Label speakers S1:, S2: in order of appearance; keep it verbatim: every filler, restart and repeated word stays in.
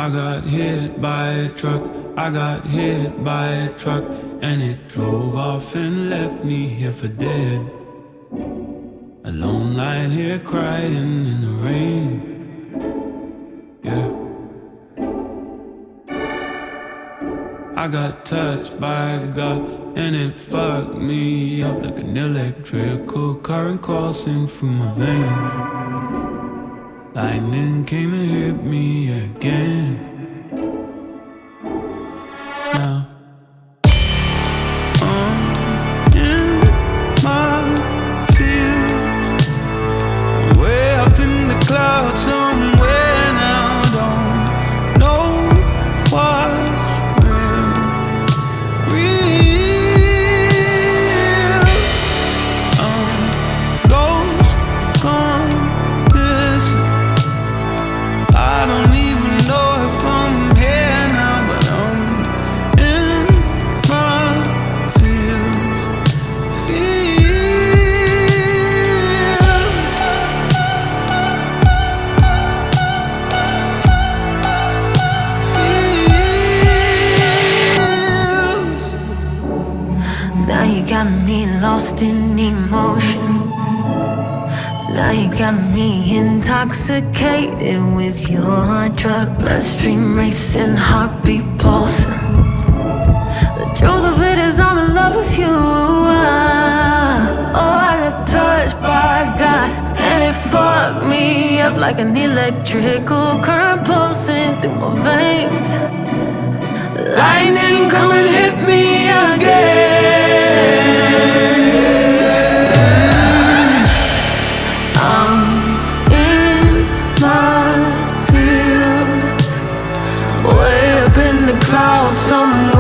S1: I got hit by a truck, I got hit by a truck, and it drove off and left me here for dead. Alone lying here crying in the rain. Yeah. I got touched by God and it fucked me up like an electrical current coursing through my veins. Lightning came and hit me again. Now I'm in my fields, way up in the clouds somewhere now. Don't know what's real, real. I'm ghost gone missing. I don't even know if I'm here now, but I'm in my fields, fields. Fields.
S2: Now you got me lost in emotion. Now you got me intoxicated with your drug. Bloodstream racing, heartbeat pulsing. The truth of it is I'm in love with you. Ah, oh, I got touched by God and it fucked me up like an electrical current pulsing through my veins. Lightning come and hit me again. I'm in my fields, way up in the clouds somewhere.